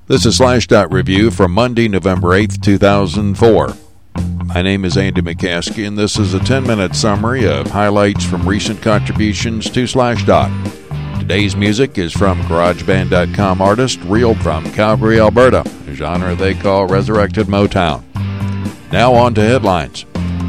This is Slashdot Review for Monday, November 8th, 2004. My name is Andy McCaskey, and this is a 10-minute summary of highlights from recent contributions to Slashdot. Today's music is from GarageBand.com artist Real from Calgary, Alberta, a genre they call Resurrected Motown. Now on to headlines.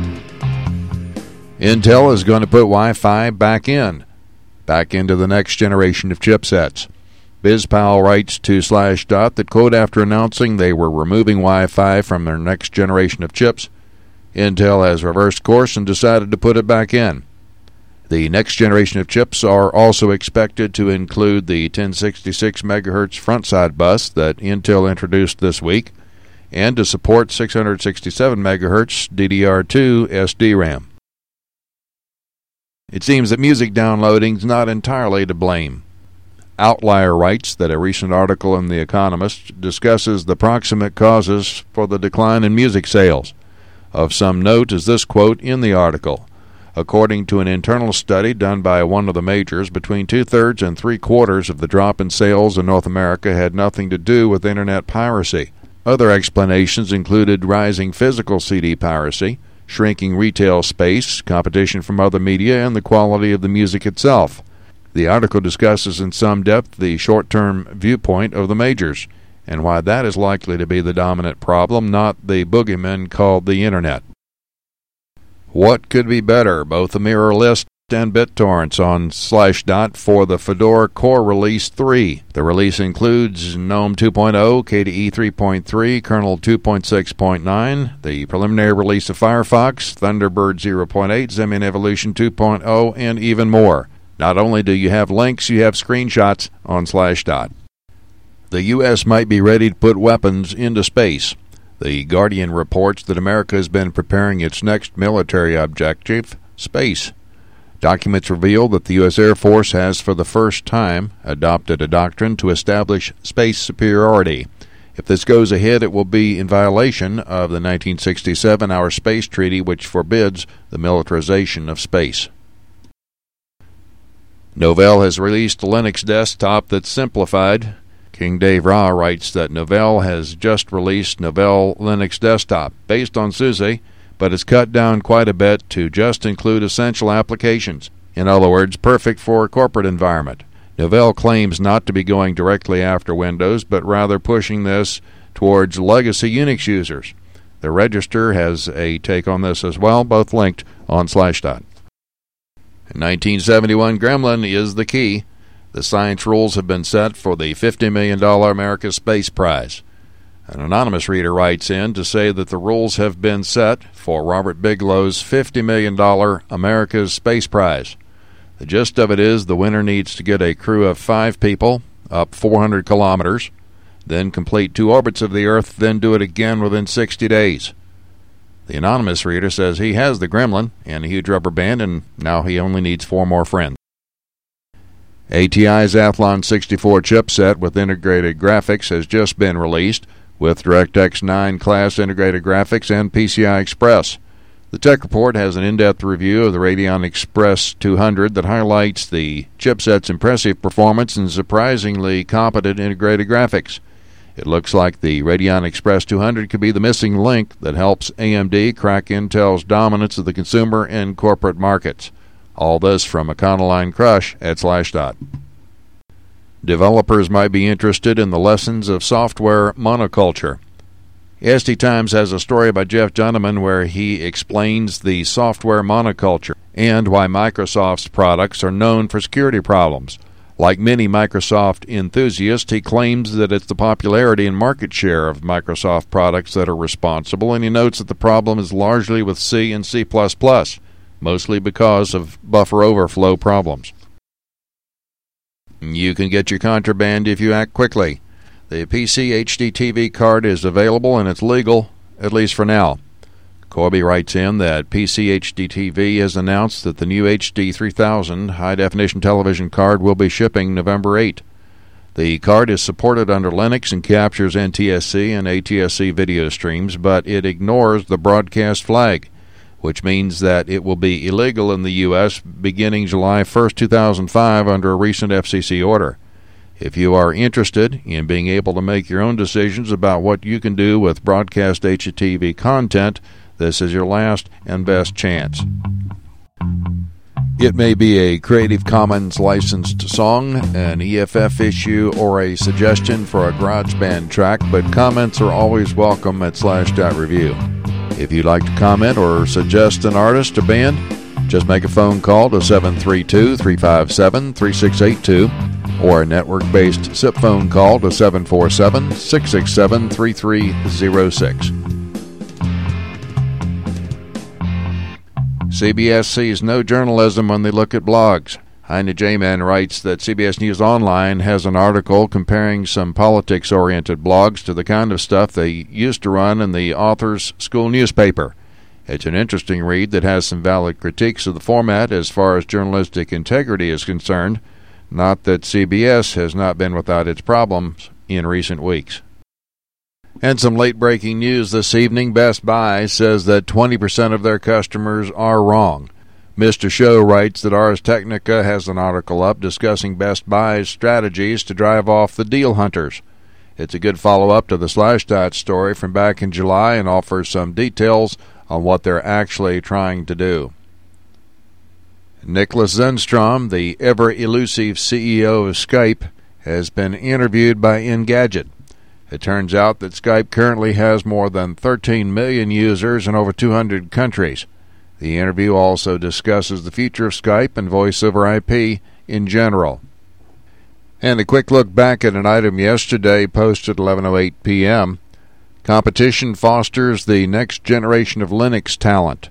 Intel is going to put Wi-Fi back into the next generation of chipsets. BizPal writes to Slashdot that, quote, after announcing they were removing Wi-Fi from their next generation of chips, Intel has reversed course and decided to put it back in. The next generation of chips are also expected to include the 1066 MHz frontside bus that Intel introduced this week, and to support 667 MHz DDR2 SDRAM. It seems that music downloading is not entirely to blame. Outlier writes that a recent article in The Economist discusses the proximate causes for the decline in music sales. Of some note is this quote in the article. According to an internal study done by one of the majors, between two-thirds and three-quarters of the drop in sales in North America had nothing to do with internet piracy. Other explanations included rising physical CD piracy, shrinking retail space, competition from other media, and the quality of the music itself. The article discusses in some depth the short-term viewpoint of the majors, and why that is likely to be the dominant problem, not the boogeyman called the Internet. What could be better? Both a mirror list and BitTorrents on Slashdot for the Fedora Core Release 3. The release includes GNOME 2.0, KDE 3.3, Kernel 2.6.9, the preliminary release of Firefox, Thunderbird 0.8, Xemian Evolution 2.0, and even more. Not only do you have links, you have screenshots on Slashdot. The U.S. might be ready to put weapons into space. The Guardian reports that America has been preparing its next military objective, space. Documents reveal that the U.S. Air Force has for the first time adopted a doctrine to establish space superiority. If this goes ahead, it will be in violation of the 1967 Our Space Treaty, which forbids the militarization of space. Novell has released a Linux desktop that's simplified. King Dave Ra writes that Novell has just released Novell Linux Desktop, based on SUSE, but it's cut down quite a bit to just include essential applications. In other words, perfect for a corporate environment. Novell claims not to be going directly after Windows, but rather pushing this towards legacy Unix users. The Register has a take on this as well, both linked on Slashdot. In 1971, Gremlin is the key. The science rules have been set for the $50 million America's Space Prize. An anonymous reader writes in to say that the rules have been set for Robert Bigelow's $50 million America's Space Prize. The gist of it is the winner needs to get a crew of 5 people up 400 kilometers, then complete 2 orbits of the Earth, then do it again within 60 days. The anonymous reader says he has the Gremlin and a huge rubber band, and now he only needs 4 more friends. ATI's Athlon 64 chipset with integrated graphics has just been released, with DirectX 9 class integrated graphics and PCI Express. The Tech Report has an in-depth review of the Radeon Express 200 that highlights the chipset's impressive performance and surprisingly competent integrated graphics. It looks like the Radeon Express 200 could be the missing link that helps AMD crack Intel's dominance of the consumer and corporate markets. All this from Econoline Crush at Slashdot. Developers might be interested in the lessons of software monoculture. SD Times has a story by Jeff Joneman where he explains the software monoculture and why Microsoft's products are known for security problems. Like many Microsoft enthusiasts, he claims that it's the popularity and market share of Microsoft products that are responsible, and he notes that the problem is largely with C and C++, mostly because of buffer overflow problems. You can get your contraband if you act quickly. The PC HD TV card is available and it's legal, at least for now. Corby writes in that PC HD TV has announced that the new HD 3000 high-definition television card will be shipping November 8. The card is supported under Linux and captures NTSC and ATSC video streams, but it ignores the broadcast flag, which means that it will be illegal in the U.S. beginning July 1, 2005 under a recent FCC order. If you are interested in being able to make your own decisions about what you can do with broadcast HTTV content, this is your last and best chance. It may be a Creative Commons licensed song, an EFF issue, or a suggestion for a GarageBand track, but comments are always welcome at Slash.review. If you'd like to comment or suggest an artist or band, just make a phone call to 732-357-3682 or a network-based SIP phone call to 747-667-3306. CBS sees no journalism when they look at blogs. Heine J-Man writes that CBS News Online has an article comparing some politics-oriented blogs to the kind of stuff they used to run in the author's school newspaper. It's an interesting read that has some valid critiques of the format as far as journalistic integrity is concerned. Not that CBS has not been without its problems in recent weeks. And some late-breaking news this evening. Best Buy says that 20% of their customers are wrong. Mr. Show writes that Ars Technica has an article up discussing Best Buy's strategies to drive off the deal hunters. It's a good follow-up to the Slashdot story from back in July and offers some details on what they're actually trying to do. Nicholas Zenstrom, the ever-elusive CEO of Skype, has been interviewed by Engadget. It turns out that Skype currently has more than 13 million users in over 200 countries. The interview also discusses the future of Skype and voice over IP in general. And a quick look back at an item yesterday posted at 11:08 p.m. Competition fosters the next generation of Linux talent.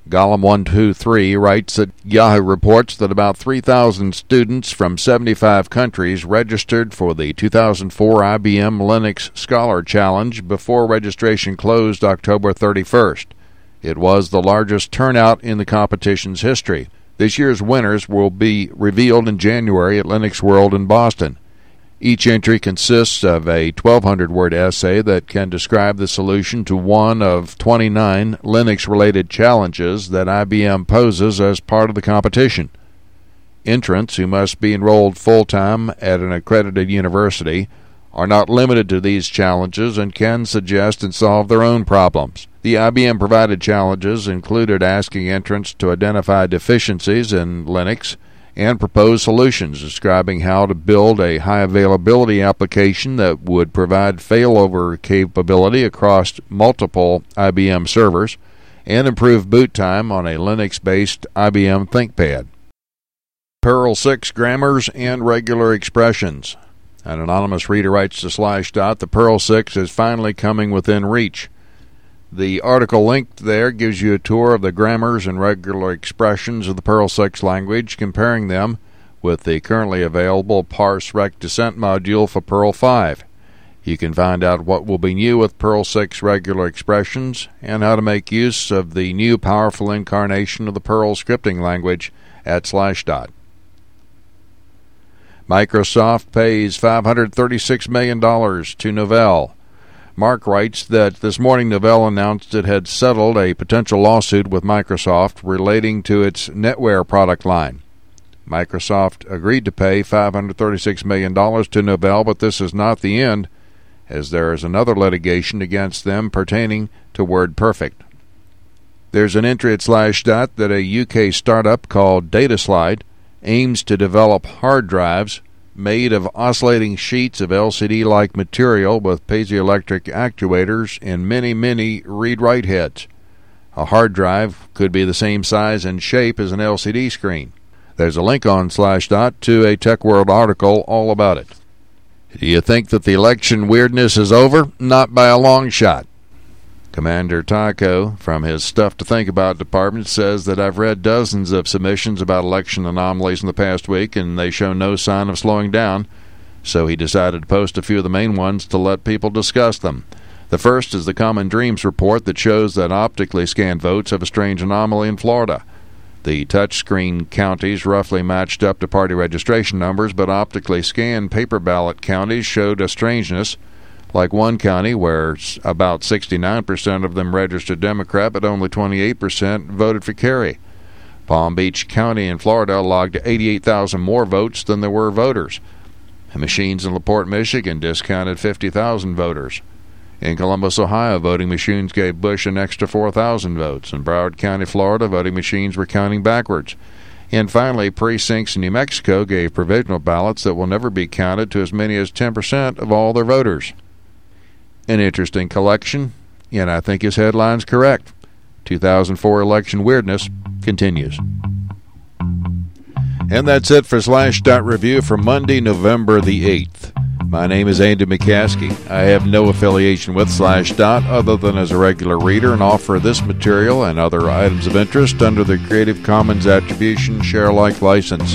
Gollum123 writes that Yahoo reports that about 3,000 students from 75 countries registered for the 2004 IBM Linux Scholar Challenge before registration closed October 31st. It was the largest turnout in the competition's history. This year's winners will be revealed in January at Linux World in Boston. Each entry consists of a 1,200-word essay that can describe the solution to one of 29 Linux-related challenges that IBM poses as part of the competition. Entrants, who must be enrolled full-time at an accredited university, are not limited to these challenges and can suggest and solve their own problems. The IBM-provided challenges included asking entrants to identify deficiencies in Linux and propose solutions describing how to build a high-availability application that would provide failover capability across multiple IBM servers and improve boot time on a Linux-based IBM ThinkPad. Perl 6 grammars and regular expressions. An anonymous reader writes to Slashdot, the Perl 6 is finally coming within reach. The article linked there gives you a tour of the grammars and regular expressions of the Perl 6 language, comparing them with the currently available parse-rec-descent module for Perl 5. You can find out what will be new with Perl 6 regular expressions and how to make use of the new powerful incarnation of the Perl scripting language at Slashdot. Microsoft pays $536 million to Novell. Mark writes that this morning Novell announced it had settled a potential lawsuit with Microsoft relating to its NetWare product line. Microsoft agreed to pay $536 million to Novell, but this is not the end, as there is another litigation against them pertaining to WordPerfect. There's an entry at Slashdot that a UK startup called DataSlide aims to develop hard drives made of oscillating sheets of LCD-like material with piezoelectric actuators and many read-write heads. A hard drive could be the same size and shape as an LCD screen. There's a link on Slashdot to a TechWorld article all about it. Do you think that the election weirdness is over? Not by a long shot. Commander Tycho, from his Stuff to Think About department, says that I've read dozens of submissions about election anomalies in the past week, and they show no sign of slowing down, so he decided to post a few of the main ones to let people discuss them. The first is the Common Dreams report that shows that optically scanned votes have a strange anomaly in Florida. The touchscreen counties roughly matched up to party registration numbers, but optically scanned paper ballot counties showed a strangeness, like one county where about 69% of them registered Democrat, but only 28% voted for Kerry. Palm Beach County in Florida logged 88,000 more votes than there were voters. Machines in LaPorte, Michigan discounted 50,000 voters. In Columbus, Ohio, voting machines gave Bush an extra 4,000 votes. In Broward County, Florida, voting machines were counting backwards. And finally, precincts in New Mexico gave provisional ballots that will never be counted to as many as 10% of all their voters. An interesting collection, and I think his headline's correct. 2004 election weirdness continues. And that's it for Slashdot Review for Monday, November the 8th. My name is Andy McCaskey. I have no affiliation with Slashdot other than as a regular reader and offer this material and other items of interest under the Creative Commons Attribution Share Alike license.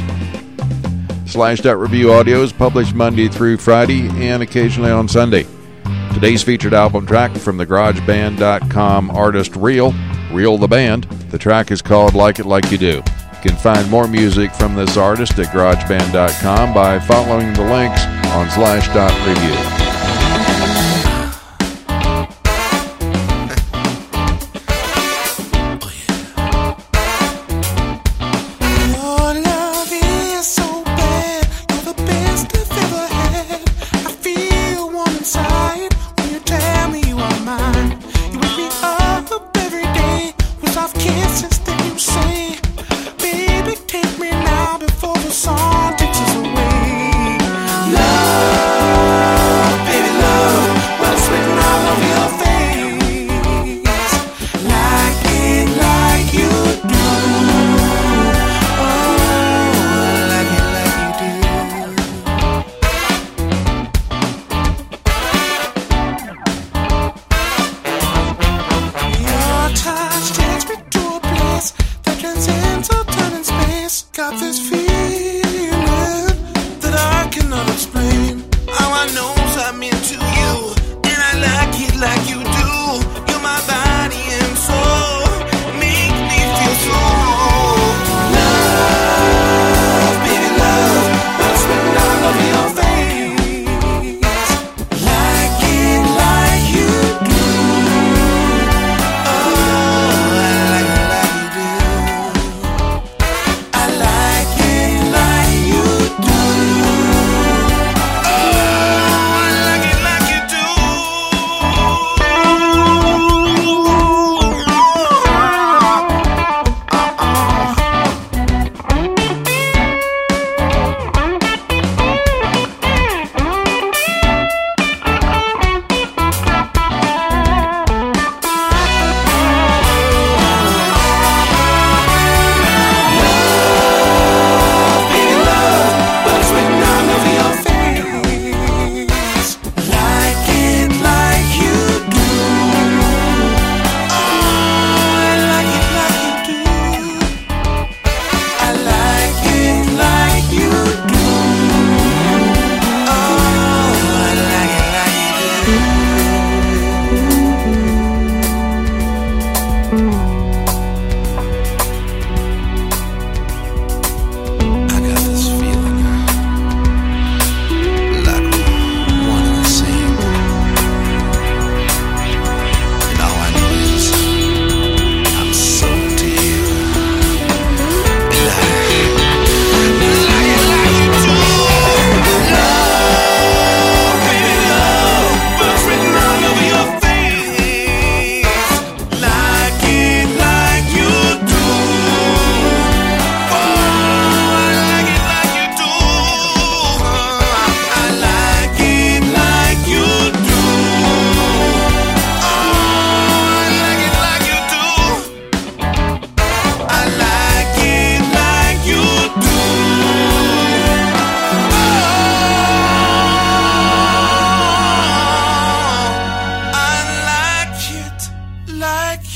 Slashdot Review audio is published Monday through Friday and occasionally on Sunday. Today's featured album track from the GarageBand.com artist Real the Band. The track is called Like It Like You Do. You can find more music from this artist at GarageBand.com by following the links on Slash.review. Like